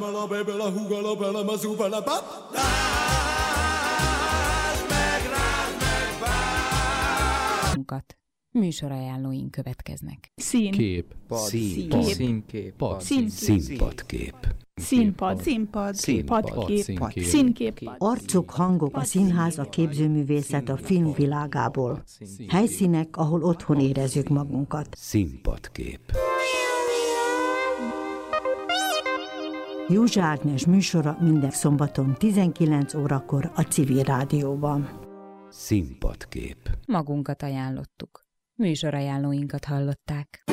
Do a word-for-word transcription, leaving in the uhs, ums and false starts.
bela bela hugala bela mazu bela bap. Műsorajánlóink következnek. Szín. Kép. Pad. Szín. Pad. Színkép. Pad. Szín. Színpadkép. Színpad. Színpad. Színpad. Színkép. Színkép. Arcok, hangok, a színház, a képzőművészet a film világából. Helyszínek, ahol otthon érezzük magunkat. Színpadkép. Józsa Ágnes műsora minden szombaton tizenkilenc órakor a Civil Rádióban. Színpadkép. Magunkat ajánlottuk. Műsorajánlóinkat hallották.